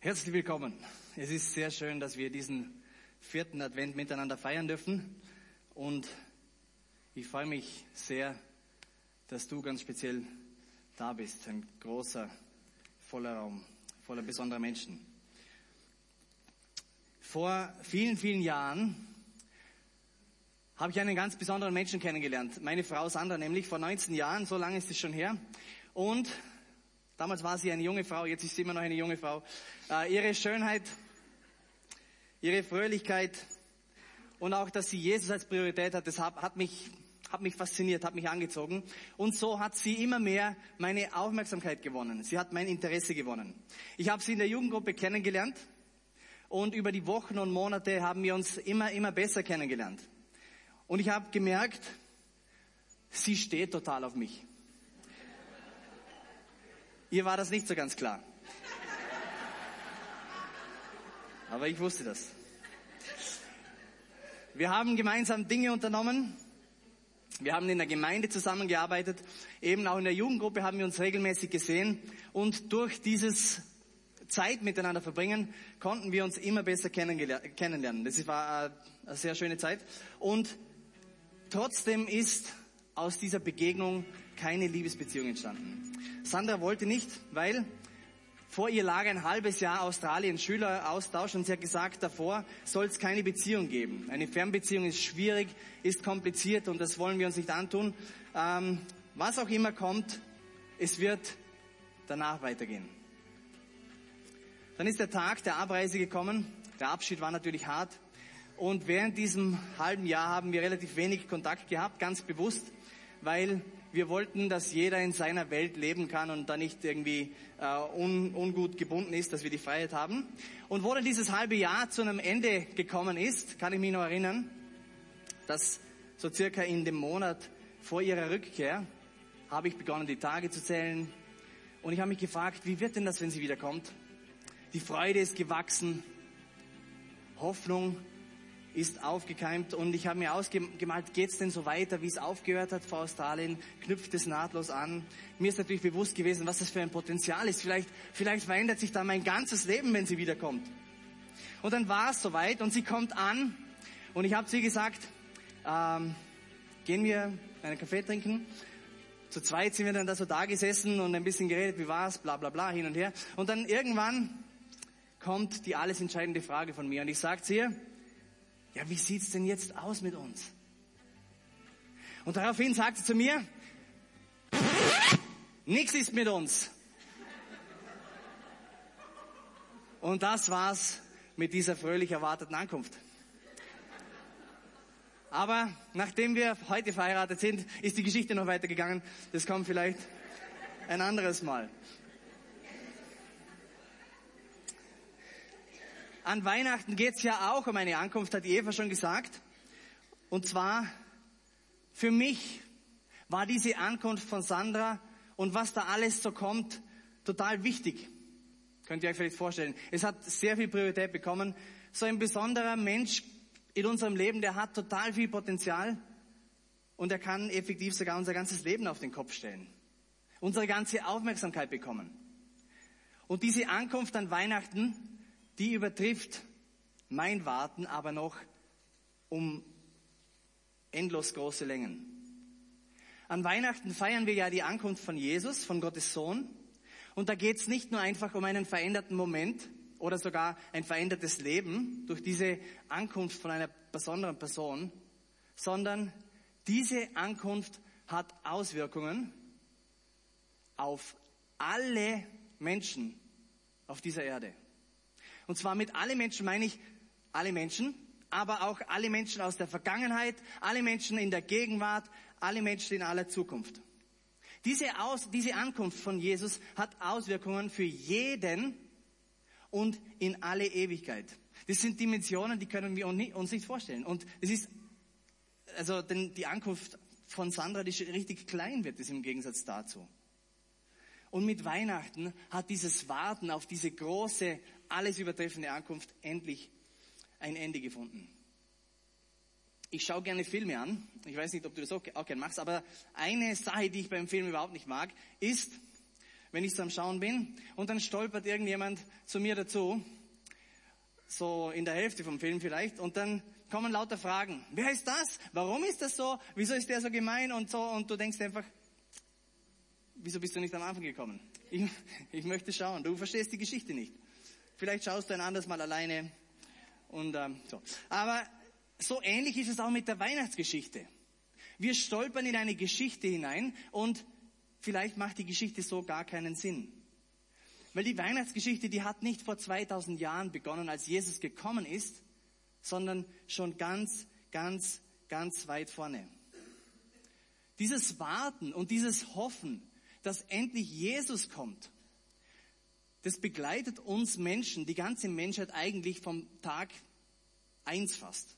Herzlich willkommen. Es ist sehr schön, dass wir diesen 4. Advent miteinander feiern dürfen. Und ich freue mich sehr, dass du ganz speziell da bist. Ein großer, voller Raum, voller besonderer Menschen. Vor vielen, vielen Jahren habe ich einen ganz besonderen Menschen kennengelernt. Meine Frau Sandra nämlich, vor 19 Jahren, so lange ist es schon her. Und damals war sie eine junge Frau, jetzt ist sie immer noch eine junge Frau. Ihre Schönheit, ihre Fröhlichkeit und auch, dass sie Jesus als Priorität hat, das hat mich fasziniert, hat mich angezogen. Und so hat sie immer mehr meine Aufmerksamkeit gewonnen. Sie hat mein Interesse gewonnen. Ich habe sie in der Jugendgruppe kennengelernt und über die Wochen und Monate haben wir uns immer besser kennengelernt. Und ich habe gemerkt, sie steht total auf mich. Ihr war das nicht so ganz klar. Aber ich wusste das. Wir haben gemeinsam Dinge unternommen. Wir haben in der Gemeinde zusammengearbeitet. Eben auch in der Jugendgruppe haben wir uns regelmäßig gesehen. Und durch dieses Zeit miteinander verbringen, konnten wir uns immer besser kennenlernen. Das war eine sehr schöne Zeit. Und trotzdem ist aus dieser Begegnung keine Liebesbeziehung entstanden. Sandra wollte nicht, weil vor ihr lag ein halbes Jahr Australien Schüleraustausch und sie hat gesagt, davor soll es keine Beziehung geben. Eine Fernbeziehung ist schwierig, ist kompliziert und das wollen wir uns nicht antun. Was auch immer kommt, es wird danach weitergehen. Dann ist der Tag der Abreise gekommen. Der Abschied war natürlich hart. Und während diesem halben Jahr haben wir relativ wenig Kontakt gehabt, ganz bewusst, weil wir wollten, dass jeder in seiner Welt leben kann und da nicht irgendwie ungut gebunden ist, dass wir die Freiheit haben. Und wo dann dieses halbe Jahr zu einem Ende gekommen ist, kann ich mich noch erinnern, dass so circa in dem Monat vor ihrer Rückkehr habe ich begonnen, die Tage zu zählen. Und ich habe mich gefragt, wie wird denn das, wenn sie wiederkommt? Die Freude ist gewachsen, Hoffnung ist aufgekeimt und ich habe mir ausgemalt, geht's denn so weiter, wie es aufgehört hat vor Australien, knüpft es nahtlos an. Mir ist natürlich bewusst gewesen, was das für ein Potenzial ist. Vielleicht verändert sich da mein ganzes Leben, wenn sie wiederkommt. Und dann war es soweit und sie kommt an und ich habe zu ihr gesagt, gehen wir einen Kaffee trinken. Zu zweit sind wir dann da so da gesessen und ein bisschen geredet, wie war's, bla bla bla, hin und her. Und dann irgendwann kommt die alles entscheidende Frage von mir und ich sage zu ihr, ja, wie sieht's denn jetzt aus mit uns? Und daraufhin sagt sie zu mir, nichts ist mit uns. Und das war's mit dieser fröhlich erwarteten Ankunft. Aber nachdem wir heute verheiratet sind, ist die Geschichte noch weitergegangen. Das kommt vielleicht ein anderes Mal. An Weihnachten geht's ja auch um eine Ankunft, hat die Eva schon gesagt. Und zwar, für mich war diese Ankunft von Sandra und was da alles so kommt, total wichtig. Könnt ihr euch vielleicht vorstellen. Es hat sehr viel Priorität bekommen. So ein besonderer Mensch in unserem Leben, der hat total viel Potenzial und er kann effektiv sogar unser ganzes Leben auf den Kopf stellen. Unsere ganze Aufmerksamkeit bekommen. Und diese Ankunft an Weihnachten, die übertrifft mein Warten aber noch um endlos große Längen. An Weihnachten feiern wir ja die Ankunft von Jesus, von Gottes Sohn. Und da geht es nicht nur einfach um einen veränderten Moment oder sogar ein verändertes Leben durch diese Ankunft von einer besonderen Person, sondern diese Ankunft hat Auswirkungen auf alle Menschen auf dieser Erde. Und zwar mit alle Menschen meine ich alle Menschen, aber auch alle Menschen aus der Vergangenheit, alle Menschen in der Gegenwart, alle Menschen in aller Zukunft. Diese Ankunft von Jesus hat Auswirkungen für jeden und in alle Ewigkeit. Das sind Dimensionen, die können wir uns nicht vorstellen. Und es ist, denn die Ankunft von Sandra, die richtig klein wird, ist im Gegensatz dazu. Und mit Weihnachten hat dieses Warten auf diese große, alles übertreffende Ankunft endlich ein Ende gefunden. Ich schaue gerne Filme an. Ich weiß nicht, ob du das auch gerne machst, aber eine Sache, die ich beim Film überhaupt nicht mag, ist, wenn ich so am Schauen bin und dann stolpert irgendjemand zu mir dazu, so in der Hälfte vom Film vielleicht, und dann kommen lauter Fragen. Wer ist das? Warum ist das so? Wieso ist der so gemein und so? Und du denkst einfach, wieso bist du nicht am Anfang gekommen? Ich möchte schauen. Du verstehst die Geschichte nicht. Vielleicht schaust du ein anderes Mal alleine und so. Aber so ähnlich ist es auch mit der Weihnachtsgeschichte. Wir stolpern in eine Geschichte hinein und vielleicht macht die Geschichte so gar keinen Sinn. Weil die Weihnachtsgeschichte, die hat nicht vor 2000 Jahren begonnen, als Jesus gekommen ist, sondern schon ganz, ganz, ganz weit vorne. Dieses Warten und dieses Hoffen, dass endlich Jesus kommt, das begleitet uns Menschen, die ganze Menschheit eigentlich vom Tag 1 fast.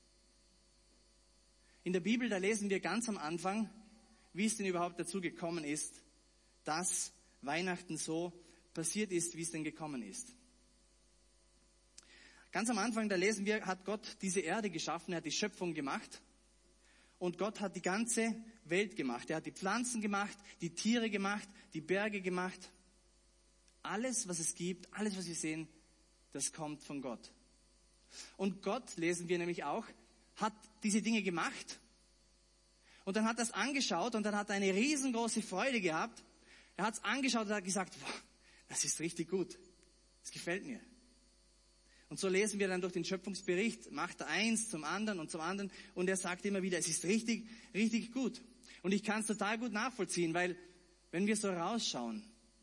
In der Bibel, da lesen wir ganz am Anfang, wie es denn überhaupt dazu gekommen ist, dass Weihnachten so passiert ist, wie es denn gekommen ist. Ganz am Anfang, da lesen wir, hat Gott diese Erde geschaffen, er hat die Schöpfung gemacht und Gott hat die ganze Welt gemacht. Er hat die Pflanzen gemacht, die Tiere gemacht, die Berge gemacht. Alles, was es gibt, alles, was wir sehen, das kommt von Gott. Und Gott, lesen wir nämlich auch, hat diese Dinge gemacht und dann hat er es angeschaut und dann hat er eine riesengroße Freude gehabt. Er hat es angeschaut und hat gesagt, wow, das ist richtig gut, das gefällt mir. Und so lesen wir dann durch den Schöpfungsbericht, macht er eins zum anderen und er sagt immer wieder, es ist richtig, richtig gut. Und ich kann es total gut nachvollziehen, weil wenn wir so rausschauen,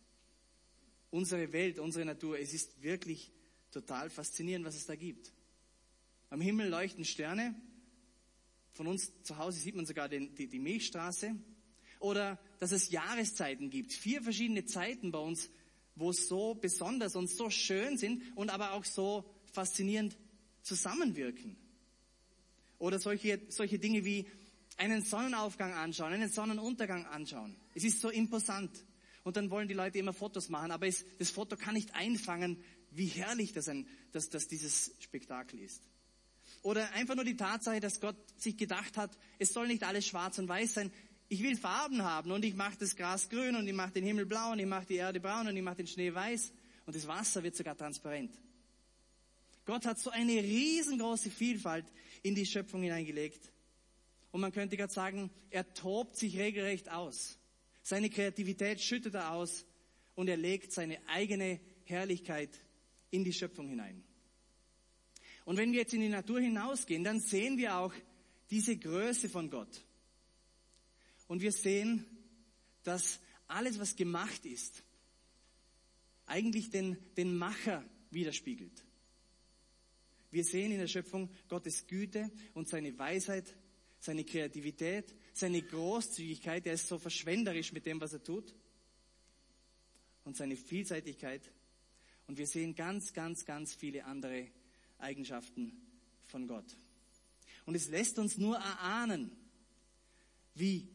unsere Welt, unsere Natur, es ist wirklich total faszinierend, was es da gibt. Am Himmel leuchten Sterne, von uns zu Hause sieht man sogar die Milchstraße. Oder dass es Jahreszeiten gibt, 4 verschiedene Zeiten bei uns, wo es so besonders und so schön sind und aber auch so faszinierend zusammenwirken. Oder solche Dinge wie einen Sonnenaufgang anschauen, einen Sonnenuntergang anschauen. Es ist so imposant. Und dann wollen die Leute immer Fotos machen, aber das Foto kann nicht einfangen, wie herrlich dass dieses Spektakel ist. Oder einfach nur die Tatsache, dass Gott sich gedacht hat, es soll nicht alles schwarz und weiß sein. Ich will Farben haben und ich mache das Gras grün und ich mache den Himmel blau und ich mache die Erde braun und ich mache den Schnee weiß und das Wasser wird sogar transparent. Gott hat so eine riesengroße Vielfalt in die Schöpfung hineingelegt. Und man könnte gerade sagen, er tobt sich regelrecht aus. Seine Kreativität schüttet er aus und er legt seine eigene Herrlichkeit in die Schöpfung hinein. Und wenn wir jetzt in die Natur hinausgehen, dann sehen wir auch diese Größe von Gott. Und wir sehen, dass alles, was gemacht ist, eigentlich den Macher widerspiegelt. Wir sehen in der Schöpfung Gottes Güte und seine Weisheit, seine Kreativität, seine Großzügigkeit. Er ist so verschwenderisch mit dem, was er tut. Und seine Vielseitigkeit. Und wir sehen ganz, ganz, ganz viele andere Eigenschaften von Gott. Und es lässt uns nur erahnen, wie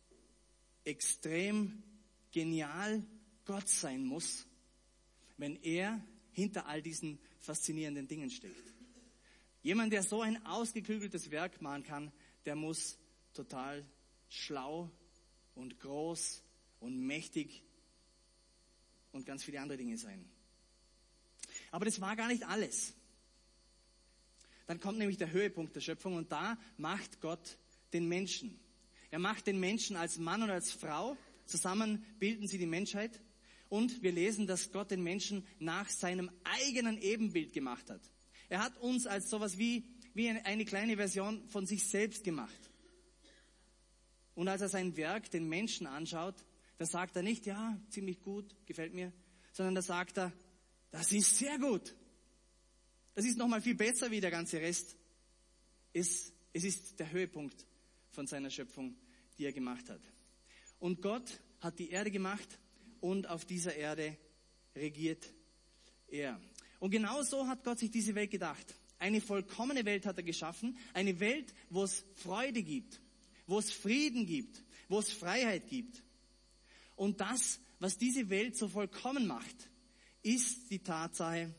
extrem genial Gott sein muss, wenn er hinter all diesen faszinierenden Dingen steckt. Jemand, der so ein ausgeklügeltes Werk machen kann, der muss total schlau und groß und mächtig und ganz viele andere Dinge sein. Aber das war gar nicht alles. Dann kommt nämlich der Höhepunkt der Schöpfung und da macht Gott den Menschen. Er macht den Menschen als Mann und als Frau. Zusammen bilden sie die Menschheit. Und wir lesen, dass Gott den Menschen nach seinem eigenen Ebenbild gemacht hat. Er hat uns als sowas wie eine kleine Version von sich selbst gemacht. Und als er sein Werk, den Menschen anschaut, da sagt er nicht, ja, ziemlich gut, gefällt mir, sondern da sagt er, das ist sehr gut. Das ist nochmal viel besser wie der ganze Rest. Es ist der Höhepunkt von seiner Schöpfung, die er gemacht hat. Und Gott hat die Erde gemacht und auf dieser Erde regiert er. Und genau so hat Gott sich diese Welt gedacht. Eine vollkommene Welt hat er geschaffen. Eine Welt, wo es Freude gibt, wo es Frieden gibt, wo es Freiheit gibt. Und das, was diese Welt so vollkommen macht, ist die Tatsache,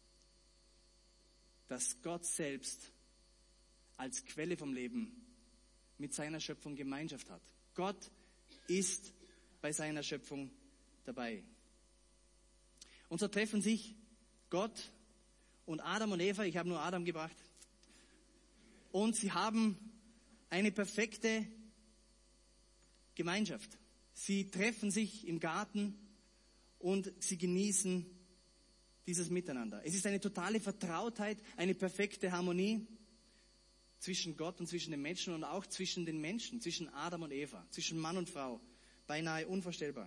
dass Gott selbst als Quelle vom Leben mit seiner Schöpfung Gemeinschaft hat. Gott ist bei seiner Schöpfung dabei. Und so treffen sich Gott und Adam und Eva, ich habe nur Adam gebracht, und sie haben eine perfekte Gemeinschaft. Sie treffen sich im Garten und sie genießen dieses Miteinander. Es ist eine totale Vertrautheit, eine perfekte Harmonie zwischen Gott und zwischen den Menschen und auch zwischen den Menschen, zwischen Adam und Eva, zwischen Mann und Frau. Beinahe unvorstellbar.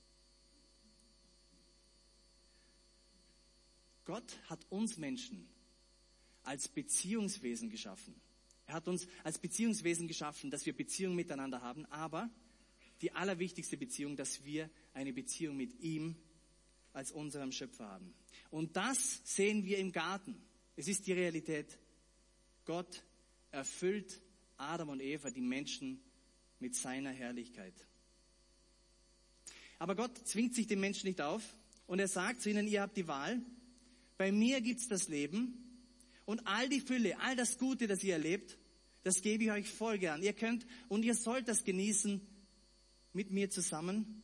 Gott hat uns Menschen als Beziehungswesen geschaffen. Er hat uns als Beziehungswesen geschaffen, dass wir Beziehungen miteinander haben, aber die allerwichtigste Beziehung, dass wir eine Beziehung mit ihm als unserem Schöpfer haben. Und das sehen wir im Garten. Es ist die Realität. Gott erfüllt Adam und Eva, die Menschen, mit seiner Herrlichkeit. Aber Gott zwingt sich den Menschen nicht auf und er sagt zu ihnen, ihr habt die Wahl. Bei mir gibt's das Leben und all die Fülle, all das Gute, das ihr erlebt, das gebe ich euch voll gern. Ihr könnt und ihr sollt das genießen mit mir zusammen.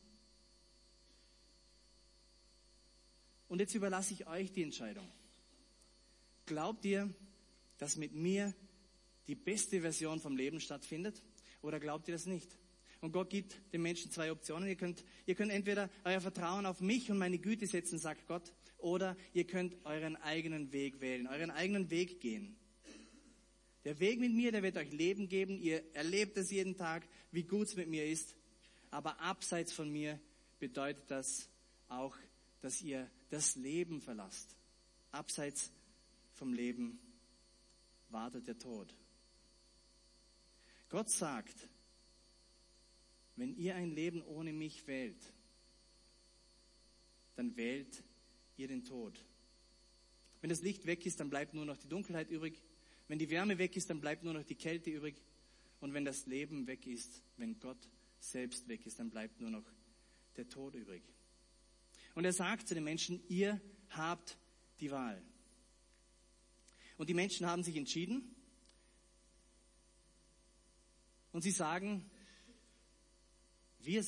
Und jetzt überlasse ich euch die Entscheidung. Glaubt ihr, dass mit mir die beste Version vom Leben stattfindet? Oder glaubt ihr das nicht? Und Gott gibt den Menschen zwei Optionen. Ihr könnt entweder euer Vertrauen auf mich und meine Güte setzen, sagt Gott, oder ihr könnt euren eigenen Weg wählen, euren eigenen Weg gehen. Der Weg mit mir, der wird euch Leben geben. Ihr erlebt es jeden Tag, wie gut es mit mir ist. Aber abseits von mir bedeutet das auch, dass ihr das Leben verlasst. Abseits vom Leben wartet der Tod. Gott sagt, wenn ihr ein Leben ohne mich wählt, dann wählt ihr den Tod. Wenn das Licht weg ist, dann bleibt nur noch die Dunkelheit übrig. Wenn die Wärme weg ist, dann bleibt nur noch die Kälte übrig. Und wenn das Leben weg ist, wenn Gott selbst weg ist, dann bleibt nur noch der Tod übrig. Und er sagt zu den Menschen, ihr habt die Wahl. Und die Menschen haben sich entschieden. Und sie sagen, wir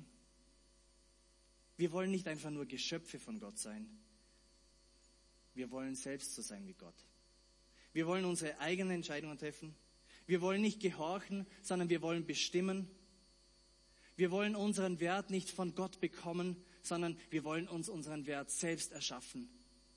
wollen nicht einfach nur Geschöpfe von Gott sein. Wir wollen selbst so sein wie Gott. Wir wollen unsere eigenen Entscheidungen treffen. Wir wollen nicht gehorchen, sondern wir wollen bestimmen. Wir wollen unseren Wert nicht von Gott bekommen, sondern wir wollen uns unseren Wert selbst erschaffen.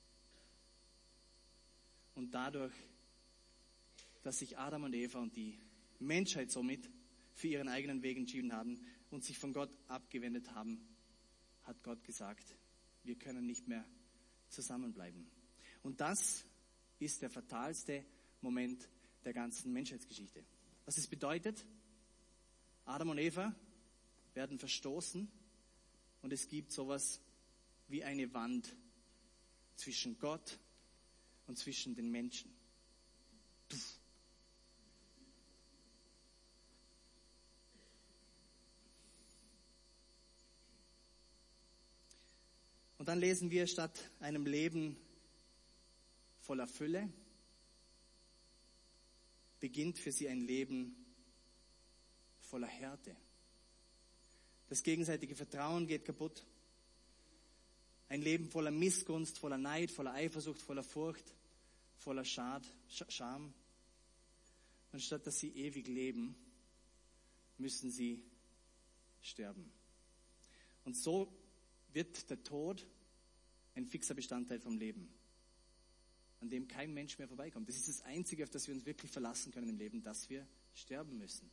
Und dadurch, dass sich Adam und Eva und die Menschheit somit für ihren eigenen Weg entschieden haben und sich von Gott abgewendet haben, hat Gott gesagt, wir können nicht mehr zusammenbleiben. Und das ist der fatalste Moment der ganzen Menschheitsgeschichte. Was es bedeutet, Adam und Eva werden verstoßen und es gibt sowas wie eine Wand zwischen Gott und zwischen den Menschen. Und dann lesen wir, statt einem Leben voller Fülle, beginnt für sie ein Leben voller Härte. Das gegenseitige Vertrauen geht kaputt. Ein Leben voller Missgunst, voller Neid, voller Eifersucht, voller Furcht, voller Scham. Und statt dass sie ewig leben, müssen sie sterben. Und so wird der Tod ein fixer Bestandteil vom Leben, an dem kein Mensch mehr vorbeikommt. Das ist das Einzige, auf das wir uns wirklich verlassen können im Leben, dass wir sterben müssen.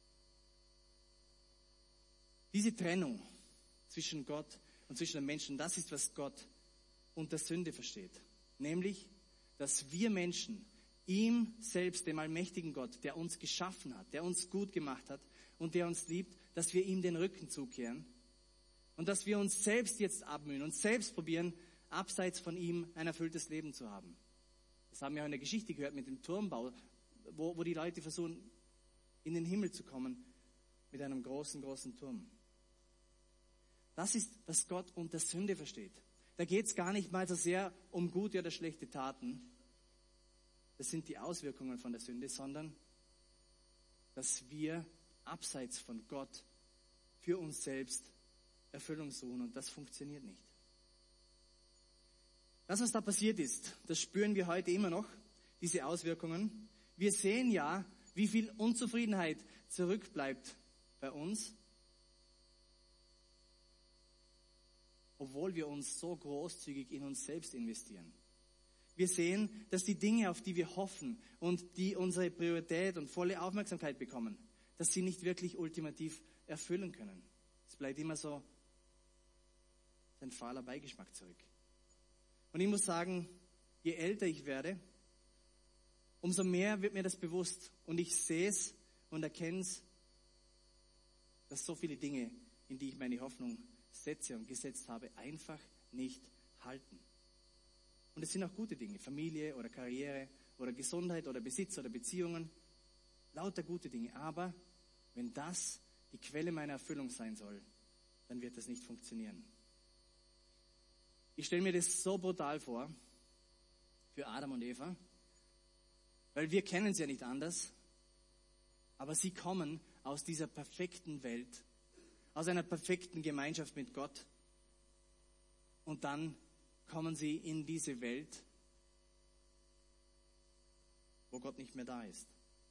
Diese Trennung zwischen Gott und zwischen den Menschen, das ist, was Gott unter Sünde versteht. Nämlich, dass wir Menschen ihm selbst, dem allmächtigen Gott, der uns geschaffen hat, der uns gut gemacht hat und der uns liebt, dass wir ihm den Rücken zukehren und dass wir uns selbst jetzt abmühen und selbst probieren, abseits von ihm ein erfülltes Leben zu haben. Das haben wir auch in der Geschichte gehört mit dem Turmbau, wo die Leute versuchen, in den Himmel zu kommen mit einem großen, großen Turm. Das ist, was Gott unter Sünde versteht. Da geht es gar nicht mal so sehr um gute oder schlechte Taten. Das sind die Auswirkungen von der Sünde, sondern dass wir abseits von Gott für uns selbst Erfüllung suchen und das funktioniert nicht. Das, was da passiert ist, das spüren wir heute immer noch, diese Auswirkungen. Wir sehen ja, wie viel Unzufriedenheit zurückbleibt bei uns, obwohl wir uns so großzügig in uns selbst investieren. Wir sehen, dass die Dinge, auf die wir hoffen und die unsere Priorität und volle Aufmerksamkeit bekommen, dass sie nicht wirklich ultimativ erfüllen können. Es bleibt immer so ein fahler Beigeschmack zurück. Und ich muss sagen, je älter ich werde, umso mehr wird mir das bewusst. Und ich sehe es und erkenne es, dass so viele Dinge, in die ich meine Hoffnung setze und gesetzt habe, einfach nicht halten. Und es sind auch gute Dinge, Familie oder Karriere oder Gesundheit oder Besitz oder Beziehungen, lauter gute Dinge. Aber wenn das die Quelle meiner Erfüllung sein soll, dann wird das nicht funktionieren. Ich stelle mir das so brutal vor für Adam und Eva, weil wir kennen es ja nicht anders, aber sie kommen aus dieser perfekten Welt, aus einer perfekten Gemeinschaft mit Gott und dann kommen sie in diese Welt, wo Gott nicht mehr da ist.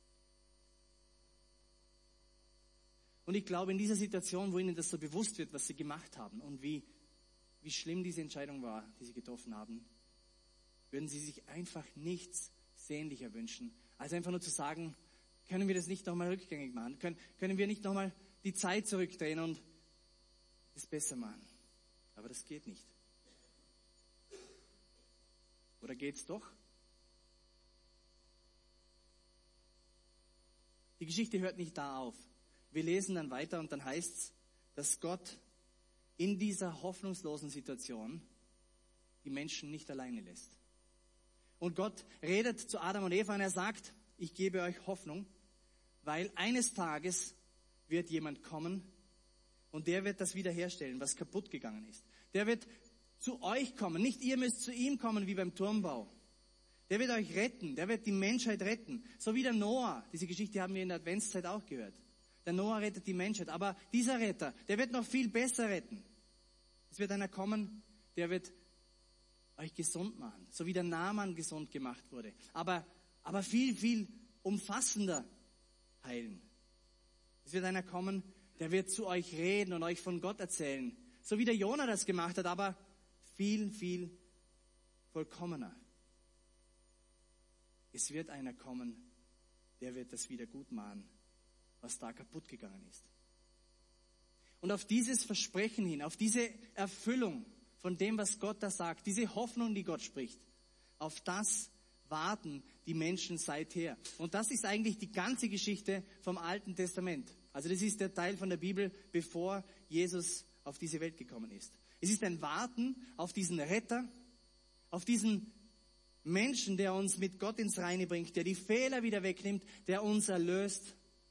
Und ich glaube, in dieser Situation, wo ihnen das so bewusst wird, was sie gemacht haben und wie schlimm diese Entscheidung war, die sie getroffen haben, würden sie sich einfach nichts sehnlicher wünschen, als einfach nur zu sagen, können wir das nicht nochmal rückgängig machen? Können wir nicht nochmal die Zeit zurückdrehen und es besser machen? Aber das geht nicht. Oder geht's doch? Die Geschichte hört nicht da auf. Wir lesen dann weiter und dann heißt es, dass Gott in dieser hoffnungslosen Situation die Menschen nicht alleine lässt. Und Gott redet zu Adam und Eva und er sagt, ich gebe euch Hoffnung, weil eines Tages wird jemand kommen und der wird das wiederherstellen, was kaputt gegangen ist. Der wird zu euch kommen, nicht ihr müsst zu ihm kommen wie beim Turmbau. Der wird euch retten, der wird die Menschheit retten. So wie der Noah, diese Geschichte haben wir in der Adventszeit auch gehört. Der Noah rettet die Menschheit, aber dieser Retter, der wird noch viel besser retten. Es wird einer kommen, der wird euch gesund machen, so wie der Naaman gesund gemacht wurde. Aber viel, viel umfassender heilen. Es wird einer kommen, der wird zu euch reden und euch von Gott erzählen. So wie der Jona das gemacht hat, aber viel, viel vollkommener. Es wird einer kommen, der wird das wieder gut machen, was da kaputt gegangen ist. Und auf dieses Versprechen hin, auf diese Erfüllung von dem, was Gott da sagt, diese Hoffnung, die Gott spricht, auf das warten die Menschen seither. Und das ist eigentlich die ganze Geschichte vom Alten Testament. Also das ist der Teil von der Bibel, bevor Jesus auf diese Welt gekommen ist. Es ist ein Warten auf diesen Retter, auf diesen Menschen, der uns mit Gott ins Reine bringt, der die Fehler wieder wegnimmt, der uns erlöst.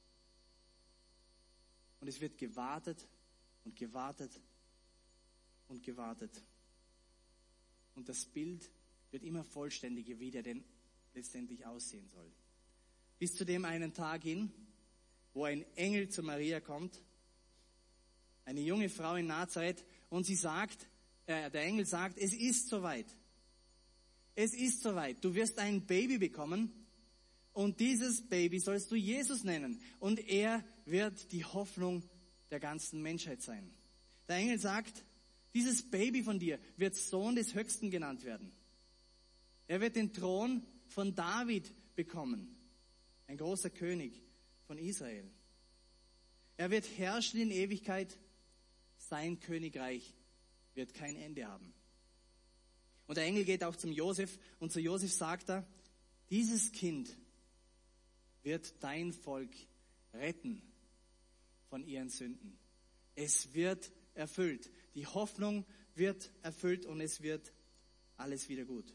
Und es wird gewartet und gewartet und gewartet. Und das Bild wird immer vollständiger, wie der denn letztendlich aussehen soll. Bis zu dem einen Tag hin, wo ein Engel zu Maria kommt, eine junge Frau in Nazareth, und sie sagt, der Engel sagt, es ist soweit. Es ist soweit. Du wirst ein Baby bekommen und dieses Baby sollst du Jesus nennen. Und er wird die Hoffnung der ganzen Menschheit sein. Der Engel sagt, dieses Baby von dir wird Sohn des Höchsten genannt werden. Er wird den Thron von David bekommen. Ein großer König von Israel. Er wird herrschen in Ewigkeit. Sein Königreich wird kein Ende haben. Und der Engel geht auch zum Josef und zu Josef sagt er, dieses Kind wird dein Volk retten von ihren Sünden. Es wird erfüllt. Die Hoffnung wird erfüllt und es wird alles wieder gut.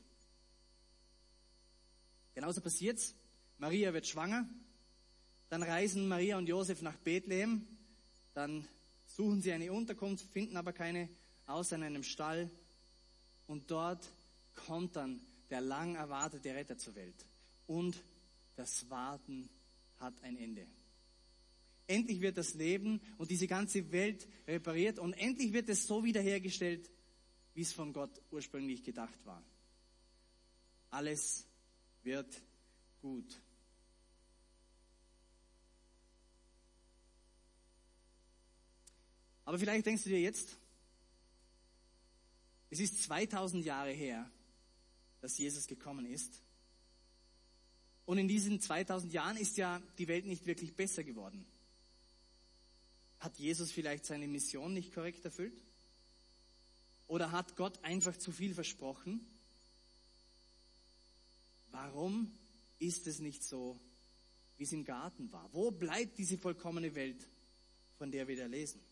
Genauso passiert's. Maria wird schwanger. Dann reisen Maria und Josef nach Bethlehem. Dann suchen sie eine Unterkunft, finden aber keine, außer in einem Stall. Und dort kommt dann der lang erwartete Retter zur Welt. Und das Warten hat ein Ende. Endlich wird das Leben und diese ganze Welt repariert und endlich wird es so wiederhergestellt, wie es von Gott ursprünglich gedacht war. Alles wird gut. Aber vielleicht denkst du dir jetzt, es ist 2000 Jahre her, dass Jesus gekommen ist. Und in diesen 2000 Jahren ist ja die Welt nicht wirklich besser geworden. Hat Jesus vielleicht seine Mission nicht korrekt erfüllt? Oder hat Gott einfach zu viel versprochen? Warum ist es nicht so, wie es im Garten war? Wo bleibt diese vollkommene Welt, von der wir da lesen?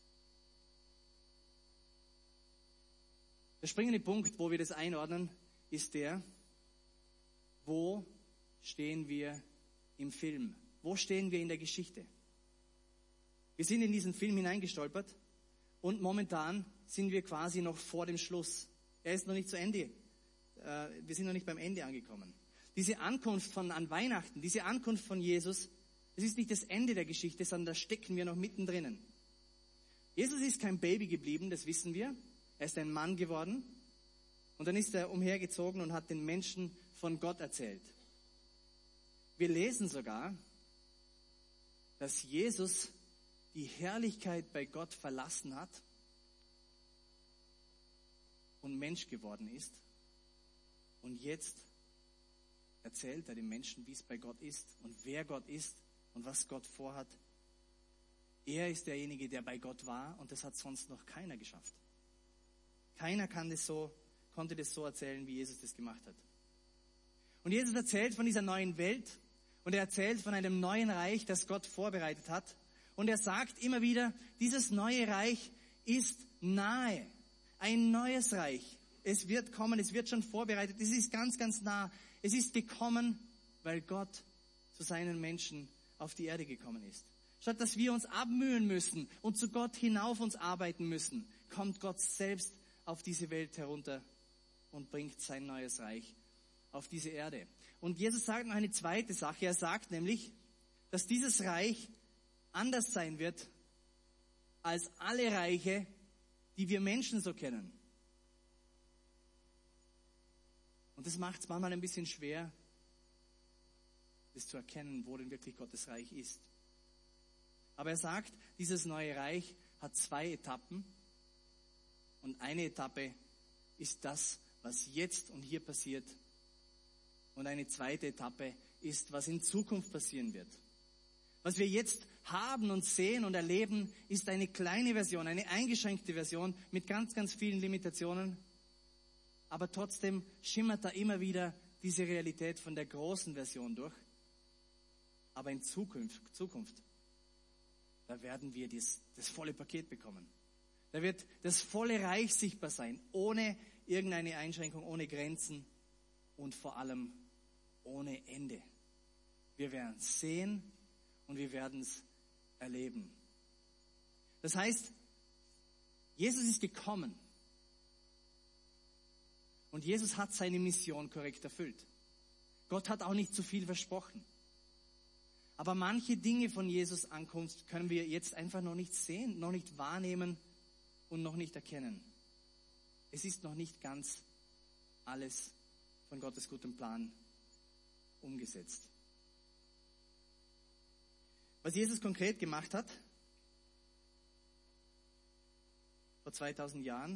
Der springende Punkt, wo wir das einordnen, ist der, wo stehen wir im Film? Wo stehen wir in der Geschichte? Wir sind in diesen Film hineingestolpert und momentan sind wir quasi noch vor dem Schluss. Er ist noch nicht zu Ende. Wir sind noch nicht beim Ende angekommen. Diese Ankunft an Weihnachten, diese Ankunft von Jesus, es ist nicht das Ende der Geschichte, sondern da stecken wir noch mittendrin. Jesus ist kein Baby geblieben, das wissen wir. Er ist ein Mann geworden und dann ist er umhergezogen und hat den Menschen von Gott erzählt. Wir lesen sogar, dass Jesus die Herrlichkeit bei Gott verlassen hat und Mensch geworden ist. Und jetzt erzählt er den Menschen, wie es bei Gott ist und wer Gott ist und was Gott vorhat. Er ist derjenige, der bei Gott war und das hat sonst noch keiner geschafft. Keiner konnte das so erzählen, wie Jesus das gemacht hat. Und Jesus erzählt von dieser neuen Welt und er erzählt von einem neuen Reich, das Gott vorbereitet hat. Und er sagt immer wieder, dieses neue Reich ist nahe. Ein neues Reich. Es wird kommen, es wird schon vorbereitet. Es ist ganz, ganz nah. Es ist gekommen, weil Gott zu seinen Menschen auf die Erde gekommen ist. Statt dass wir uns abmühen müssen und zu Gott hinauf uns arbeiten müssen, kommt Gott selbst auf diese Welt herunter und bringt sein neues Reich auf diese Erde. Und Jesus sagt noch eine zweite Sache. Er sagt nämlich, dass dieses Reich anders sein wird als alle Reiche, die wir Menschen so kennen. Und das macht es manchmal ein bisschen schwer, das zu erkennen, wo denn wirklich Gottes Reich ist. Aber er sagt, dieses neue Reich hat 2 Etappen. Und eine Etappe ist das, was jetzt und hier passiert. Und eine zweite Etappe ist, was in Zukunft passieren wird. Was wir jetzt haben und sehen und erleben, ist eine kleine Version, eine eingeschränkte Version mit ganz, ganz vielen Limitationen. Aber trotzdem schimmert da immer wieder diese Realität von der großen Version durch. Aber in Zukunft, da werden wir das volle Paket bekommen. Da wird das volle Reich sichtbar sein, ohne irgendeine Einschränkung, ohne Grenzen und vor allem ohne Ende. Wir werden es sehen und wir werden es erleben. Das heißt, Jesus ist gekommen und Jesus hat seine Mission korrekt erfüllt. Gott hat auch nicht zu viel versprochen. Aber manche Dinge von Jesus' Ankunft können wir jetzt einfach noch nicht sehen, noch nicht wahrnehmen und noch nicht erkennen. Es ist noch nicht ganz alles von Gottes gutem Plan umgesetzt. Was Jesus konkret gemacht hat, vor 2000 Jahren,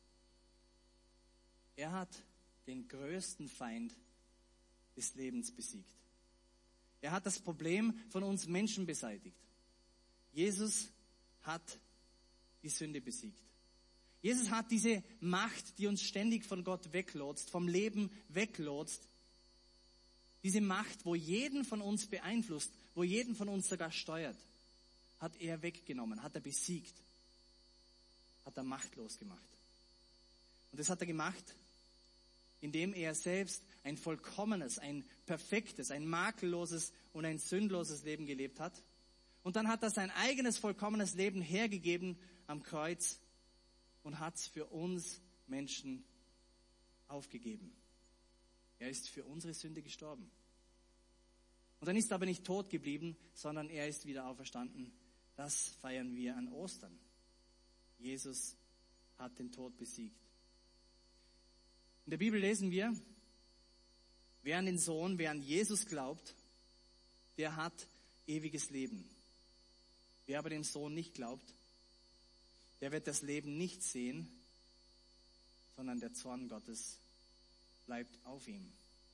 er hat den größten Feind des Lebens besiegt. Er hat das Problem von uns Menschen beseitigt. Jesus hat die Sünde besiegt. Jesus hat diese Macht, die uns ständig von Gott weglotst, vom Leben weglotst, diese Macht, wo jeden von uns beeinflusst, wo jeden von uns sogar steuert, hat er weggenommen, hat er besiegt, hat er machtlos gemacht. Und das hat er gemacht, indem er selbst ein vollkommenes, ein perfektes, ein makelloses und ein sündloses Leben gelebt hat. Und dann hat er sein eigenes vollkommenes Leben hergegeben am Kreuz und hat es für uns Menschen aufgegeben. Er ist für unsere Sünde gestorben. Und dann ist er aber nicht tot geblieben, sondern er ist wieder auferstanden. Das feiern wir an Ostern. Jesus hat den Tod besiegt. In der Bibel lesen wir, wer an den Sohn, wer an Jesus glaubt, der hat ewiges Leben. Wer aber dem Sohn nicht glaubt, der wird das Leben nicht sehen, sondern der Zorn Gottes bleibt auf ihm.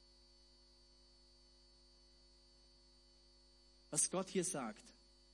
Was Gott hier sagt,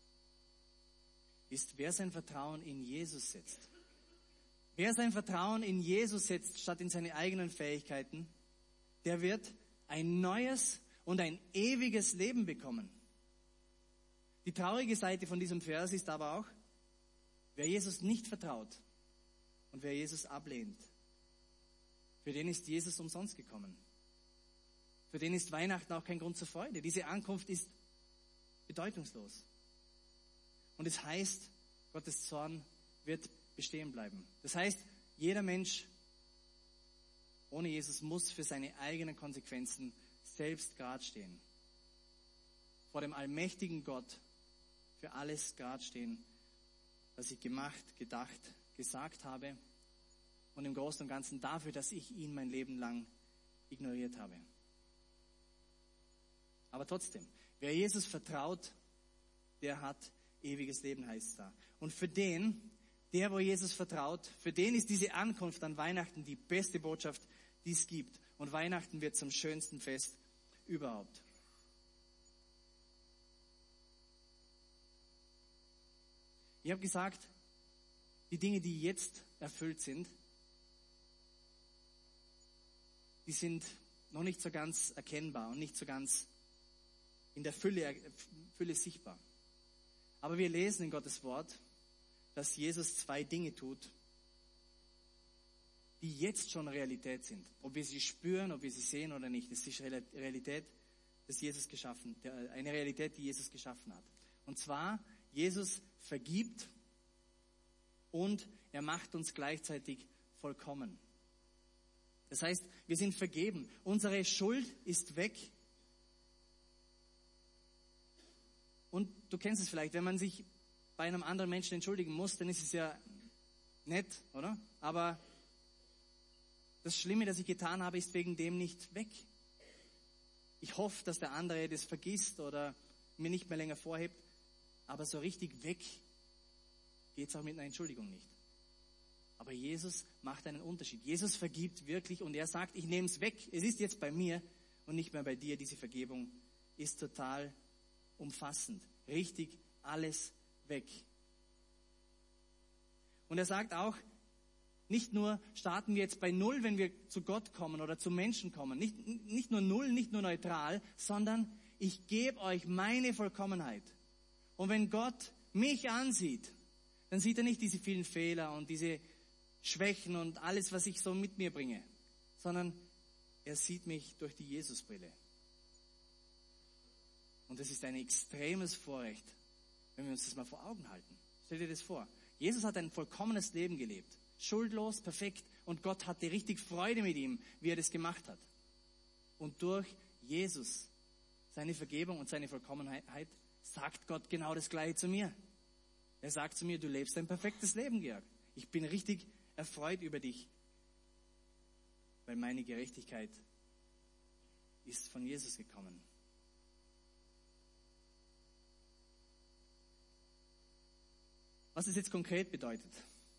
ist, wer sein Vertrauen in Jesus setzt. Wer sein Vertrauen in Jesus setzt, statt in seine eigenen Fähigkeiten, der wird ein neues und ein ewiges Leben bekommen. Die traurige Seite von diesem Vers ist aber auch, wer Jesus nicht vertraut und wer Jesus ablehnt, für den ist Jesus umsonst gekommen. Für den ist Weihnachten auch kein Grund zur Freude. Diese Ankunft ist bedeutungslos. Und es heißt, Gottes Zorn wird bestehen bleiben. Das heißt, jeder Mensch ohne Jesus muss für seine eigenen Konsequenzen selbst gerade stehen. Vor dem allmächtigen Gott für alles gerade stehen, was ich gemacht, gedacht, gesagt habe und im Großen und Ganzen dafür, dass ich ihn mein Leben lang ignoriert habe. Aber trotzdem, wer Jesus vertraut, der hat ewiges Leben, heißt es da. Und für den, der wo Jesus vertraut, für den ist diese Ankunft an Weihnachten die beste Botschaft, die es gibt. Und Weihnachten wird zum schönsten Fest überhaupt. Ich habe gesagt, die Dinge, die jetzt erfüllt sind, die sind noch nicht so ganz erkennbar und nicht so ganz in der Fülle sichtbar. Aber wir lesen in Gottes Wort, dass Jesus 2 Dinge tut, die jetzt schon Realität sind. Ob wir sie spüren, ob wir sie sehen oder nicht, das ist Realität, eine Realität, die Jesus geschaffen hat. Und zwar, Jesus vergibt und er macht uns gleichzeitig vollkommen. Das heißt, wir sind vergeben. Unsere Schuld ist weg. Und du kennst es vielleicht, wenn man sich bei einem anderen Menschen entschuldigen muss, dann ist es ja nett, oder? Aber das Schlimme, das ich getan habe, ist wegen dem nicht weg. Ich hoffe, dass der andere das vergisst oder mir nicht mehr länger vorhebt. Aber so richtig weg geht es auch mit einer Entschuldigung nicht. Aber Jesus macht einen Unterschied. Jesus vergibt wirklich und er sagt, ich nehme es weg. Es ist jetzt bei mir und nicht mehr bei dir. Diese Vergebung ist total umfassend. Richtig alles weg. Und er sagt auch, nicht nur starten wir jetzt bei Null, wenn wir zu Gott kommen oder zu Menschen kommen. Nicht nur Null, nicht nur neutral, sondern ich gebe euch meine Vollkommenheit. Und wenn Gott mich ansieht, dann sieht er nicht diese vielen Fehler und diese Schwächen und alles, was ich so mit mir bringe, sondern er sieht mich durch die Jesusbrille. Und das ist ein extremes Vorrecht, wenn wir uns das mal vor Augen halten. Stell dir das vor. Jesus hat ein vollkommenes Leben gelebt. Schuldlos, perfekt. Und Gott hatte richtig Freude mit ihm, wie er das gemacht hat. Und durch Jesus, seine Vergebung und seine Vollkommenheit, sagt Gott genau das Gleiche zu mir. Er sagt zu mir, du lebst ein perfektes Leben, Georg. Ich bin richtig erfreut über dich, weil meine Gerechtigkeit ist von Jesus gekommen. Was das jetzt konkret bedeutet.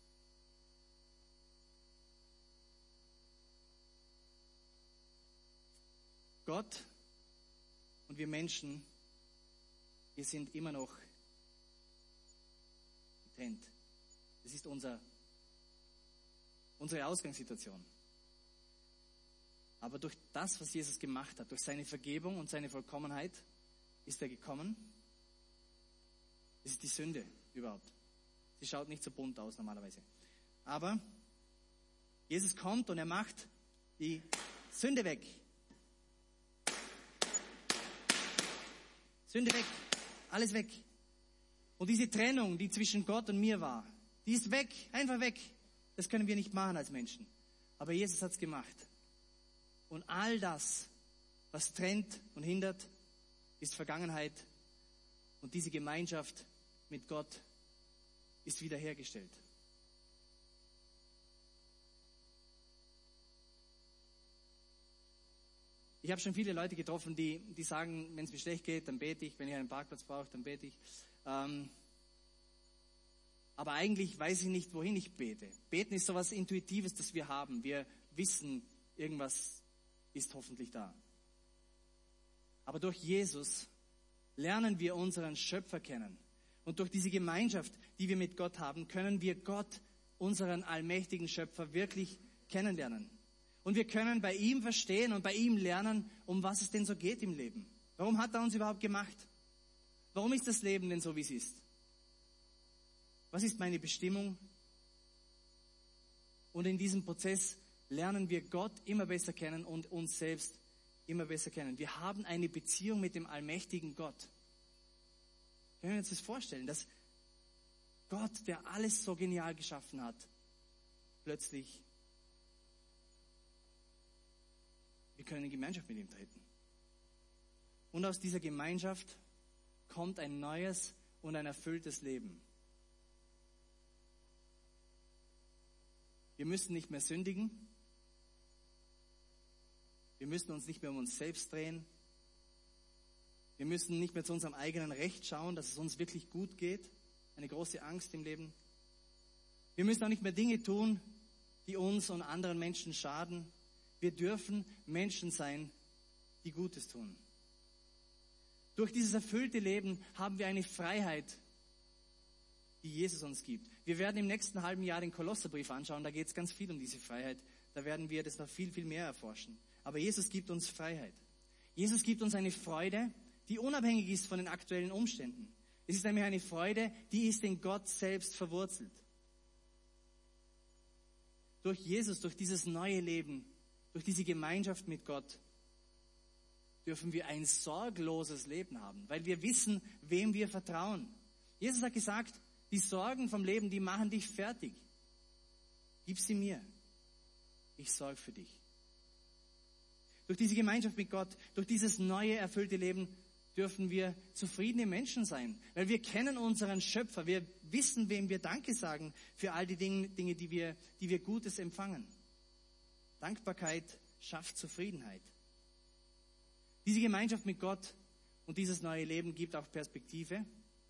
Gott und wir Menschen, wir sind immer noch getrennt. Das ist unsere Ausgangssituation. Aber durch das, was Jesus gemacht hat, durch seine Vergebung und seine Vollkommenheit, ist er gekommen. Das ist die Sünde überhaupt. Sie schaut nicht so bunt aus normalerweise. Aber Jesus kommt und er macht die Sünde weg. Sünde weg. Alles weg. Und diese Trennung, die zwischen Gott und mir war, die ist weg. Einfach weg. Das können wir nicht machen als Menschen. Aber Jesus hat es gemacht. Und all das, was trennt und hindert, ist Vergangenheit und diese Gemeinschaft mit Gott ist wiederhergestellt. Ich habe schon viele Leute getroffen, die sagen, wenn es mir schlecht geht, dann bete ich, wenn ich einen Parkplatz brauche, dann bete ich. Aber eigentlich weiß ich nicht, wohin ich bete. Beten ist so etwas Intuitives, das wir haben. Wir wissen, irgendwas ist hoffentlich da. Aber durch Jesus lernen wir unseren Schöpfer kennen. Und durch diese Gemeinschaft, die wir mit Gott haben, können wir Gott, unseren allmächtigen Schöpfer, wirklich kennenlernen. Und wir können bei ihm verstehen und bei ihm lernen, um was es denn so geht im Leben. Warum hat er uns überhaupt gemacht? Warum ist das Leben denn so, wie es ist? Was ist meine Bestimmung? Und in diesem Prozess lernen wir Gott immer besser kennen und uns selbst immer besser kennen. Wir haben eine Beziehung mit dem allmächtigen Gott. Können wir uns das vorstellen, dass Gott, der alles so genial geschaffen hat, plötzlich, wir können in Gemeinschaft mit ihm treten. Und aus dieser Gemeinschaft kommt ein neues und ein erfülltes Leben. Wir müssen nicht mehr sündigen. Wir müssen uns nicht mehr um uns selbst drehen. Wir müssen nicht mehr zu unserem eigenen Recht schauen, dass es uns wirklich gut geht. Eine große Angst im Leben. Wir müssen auch nicht mehr Dinge tun, die uns und anderen Menschen schaden. Wir dürfen Menschen sein, die Gutes tun. Durch dieses erfüllte Leben haben wir eine Freiheit, die Jesus uns gibt. Wir werden im nächsten halben Jahr den Kolosserbrief anschauen, da geht es ganz viel um diese Freiheit. Da werden wir das noch viel, viel mehr erforschen. Aber Jesus gibt uns Freiheit. Jesus gibt uns eine Freude, die unabhängig ist von den aktuellen Umständen. Es ist nämlich eine Freude, die ist in Gott selbst verwurzelt. Durch Jesus, durch dieses neue Leben, durch diese Gemeinschaft mit Gott, dürfen wir ein sorgloses Leben haben, weil wir wissen, wem wir vertrauen. Jesus hat gesagt, die Sorgen vom Leben, die machen dich fertig. Gib sie mir. Ich sorge für dich. Durch diese Gemeinschaft mit Gott, durch dieses neue, erfüllte Leben, dürfen wir zufriedene Menschen sein. Weil wir kennen unseren Schöpfer. Wir wissen, wem wir Danke sagen für all die Dinge, die wir Gutes empfangen. Dankbarkeit schafft Zufriedenheit. Diese Gemeinschaft mit Gott und dieses neue Leben gibt auch Perspektive.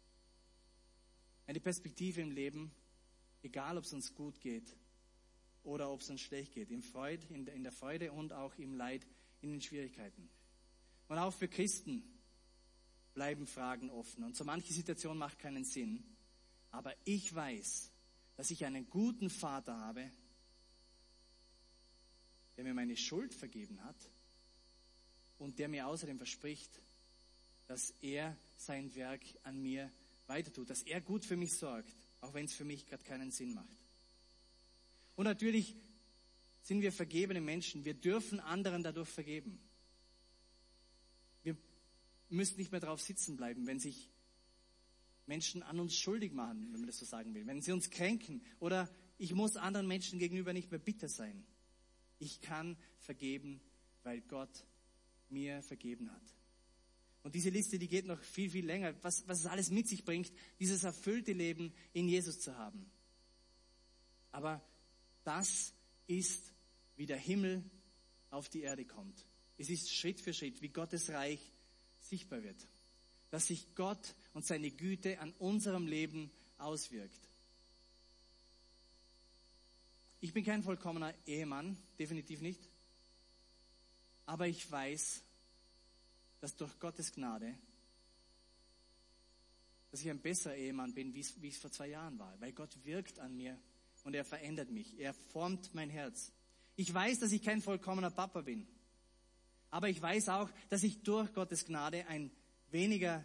Eine Perspektive im Leben, egal ob es uns gut geht oder ob es uns schlecht geht. In der Freude und auch im Leid, in den Schwierigkeiten. Und auch für Christen bleiben Fragen offen. Und so manche Situation macht keinen Sinn. Aber ich weiß, dass ich einen guten Vater habe, der mir meine Schuld vergeben hat und der mir außerdem verspricht, dass er sein Werk an mir weiter tut, dass er gut für mich sorgt, auch wenn es für mich gerade keinen Sinn macht. Und natürlich sind wir vergebene Menschen. Wir dürfen anderen dadurch vergeben. Wir müssen nicht mehr drauf sitzen bleiben, wenn sich Menschen an uns schuldig machen, wenn man das so sagen will. Wenn sie uns kränken oder ich muss anderen Menschen gegenüber nicht mehr bitter sein. Ich kann vergeben, weil Gott mir vergeben hat. Und diese Liste, die geht noch viel, viel länger, was es alles mit sich bringt, dieses erfüllte Leben in Jesus zu haben. Aber das ist, wie der Himmel auf die Erde kommt. Es ist Schritt für Schritt, wie Gottes Reich sichtbar wird. Dass sich Gott und seine Güte an unserem Leben auswirkt. Ich bin kein vollkommener Ehemann, definitiv nicht. Aber ich weiß, dass durch Gottes Gnade, dass ich ein besserer Ehemann bin, wie es vor 2 Jahren war. Weil Gott wirkt an mir und er verändert mich. Er formt mein Herz. Ich weiß, dass ich kein vollkommener Papa bin. Aber ich weiß auch, dass ich durch Gottes Gnade ein weniger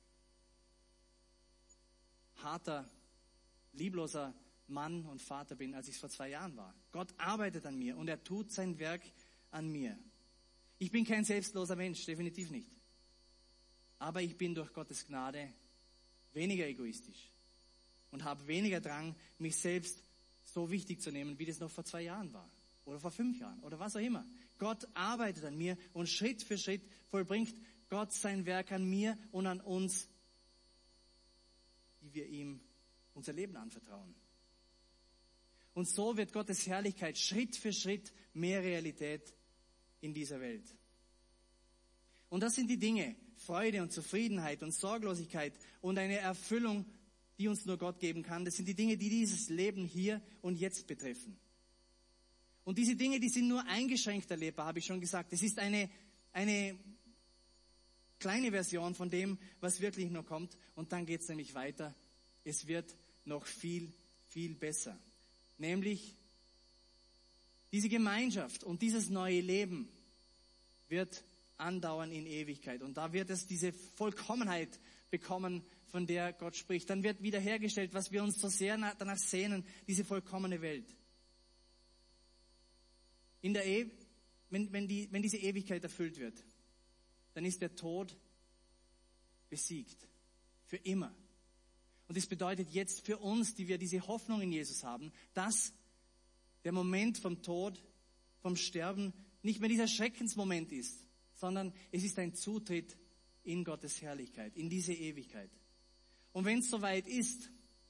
harter, liebloser Mann und Vater bin, als ich es vor 2 Jahren war. Gott arbeitet an mir und er tut sein Werk an mir. Ich bin kein selbstloser Mensch, definitiv nicht. Aber ich bin durch Gottes Gnade weniger egoistisch und habe weniger Drang, mich selbst so wichtig zu nehmen, wie das noch vor 2 Jahren war oder vor 5 Jahren oder was auch immer. Gott arbeitet an mir und Schritt für Schritt vollbringt Gott sein Werk an mir und an uns, die wir ihm unser Leben anvertrauen. Und so wird Gottes Herrlichkeit Schritt für Schritt mehr Realität in dieser Welt. Und das sind die Dinge, Freude und Zufriedenheit und Sorglosigkeit und eine Erfüllung, die uns nur Gott geben kann. Das sind die Dinge, die dieses Leben hier und jetzt betreffen. Und diese Dinge, die sind nur eingeschränkt erlebbar, habe ich schon gesagt. Es ist eine kleine Version von dem, was wirklich noch kommt. Und dann geht es nämlich weiter. Es wird noch viel, viel besser. Nämlich diese Gemeinschaft und dieses neue Leben wird andauern in Ewigkeit. Und da wird es diese Vollkommenheit bekommen, von der Gott spricht. Dann wird wiederhergestellt, was wir uns so sehr danach sehnen, diese vollkommene Welt. Wenn diese Ewigkeit erfüllt wird, dann ist der Tod besiegt. Für immer. Und das bedeutet jetzt für uns, die wir diese Hoffnung in Jesus haben, dass der Moment vom Tod, vom Sterben nicht mehr dieser Schreckensmoment ist, sondern es ist ein Zutritt in Gottes Herrlichkeit, in diese Ewigkeit. Und wenn es soweit ist,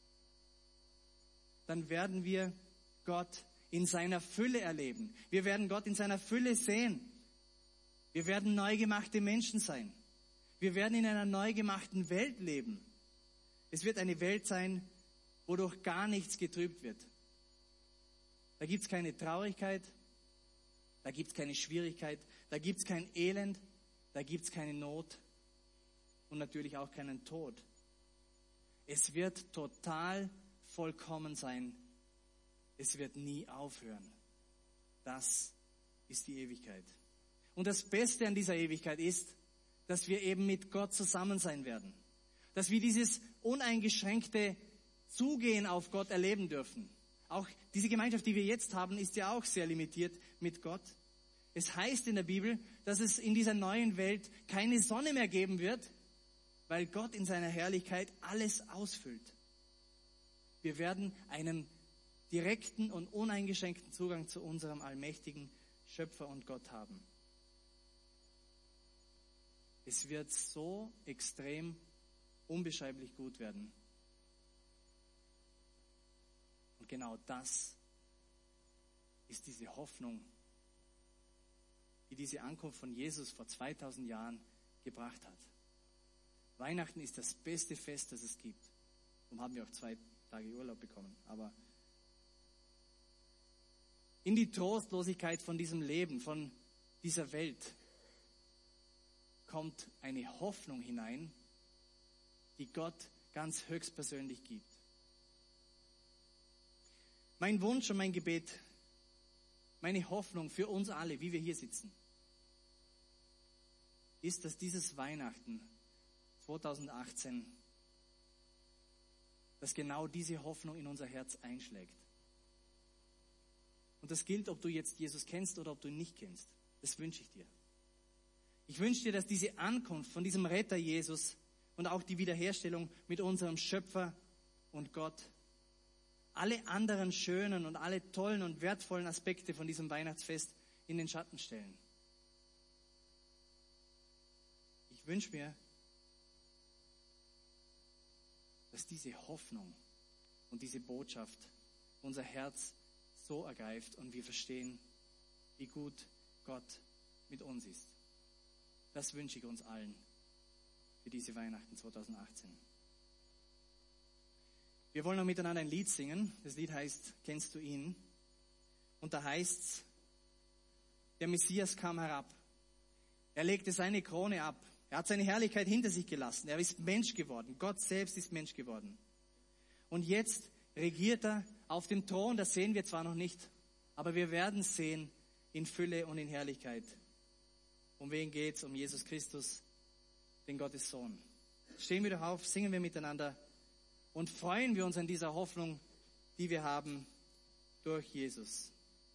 dann werden wir Gott in seiner Fülle erleben. Wir werden Gott in seiner Fülle sehen. Wir werden neu gemachte Menschen sein. Wir werden in einer neu gemachten Welt leben. Es wird eine Welt sein, wo durch gar nichts getrübt wird. Da gibt es keine Traurigkeit, da gibt es keine Schwierigkeit, da gibt es kein Elend, da gibt es keine Not und natürlich auch keinen Tod. Es wird total vollkommen sein. Es wird nie aufhören. Das ist die Ewigkeit. Und das Beste an dieser Ewigkeit ist, dass wir eben mit Gott zusammen sein werden. Dass wir dieses uneingeschränkte Zugehen auf Gott erleben dürfen. Auch diese Gemeinschaft, die wir jetzt haben, ist ja auch sehr limitiert mit Gott. Es heißt in der Bibel, dass es in dieser neuen Welt keine Sonne mehr geben wird, weil Gott in seiner Herrlichkeit alles ausfüllt. Wir werden einen direkten und uneingeschränkten Zugang zu unserem allmächtigen Schöpfer und Gott haben. Es wird so extrem unbeschreiblich gut werden. Und genau das ist diese Hoffnung, die diese Ankunft von Jesus vor 2000 Jahren gebracht hat. Weihnachten ist das beste Fest, das es gibt. Darum haben wir auch 2 Tage Urlaub bekommen. Aber in die Trostlosigkeit von diesem Leben, von dieser Welt, kommt eine Hoffnung hinein, die Gott ganz höchstpersönlich gibt. Mein Wunsch und mein Gebet, meine Hoffnung für uns alle, wie wir hier sitzen, ist, dass dieses Weihnachten 2018, dass genau diese Hoffnung in unser Herz einschlägt. Und das gilt, ob du jetzt Jesus kennst oder ob du ihn nicht kennst. Das wünsche ich dir. Ich wünsche dir, dass diese Ankunft von diesem Retter Jesus und auch die Wiederherstellung mit unserem Schöpfer und Gott alle anderen schönen und alle tollen und wertvollen Aspekte von diesem Weihnachtsfest in den Schatten stellen. Ich wünsche mir, dass diese Hoffnung und diese Botschaft unser Herz so ergreift und wir verstehen, wie gut Gott mit uns ist. Das wünsche ich uns allen für diese Weihnachten 2018. Wir wollen noch miteinander ein Lied singen. Das Lied heißt, kennst du ihn? Und da heißt's, der Messias kam herab. Er legte seine Krone ab. Er hat seine Herrlichkeit hinter sich gelassen. Er ist Mensch geworden. Gott selbst ist Mensch geworden. Und jetzt regiert er auf dem Thron. Das sehen wir zwar noch nicht, aber wir werden es sehen in Fülle und in Herrlichkeit. Um wen geht's? Um Jesus Christus, den Gottes Sohn. Stehen wir doch auf, singen wir miteinander und freuen wir uns an dieser Hoffnung, die wir haben durch Jesus.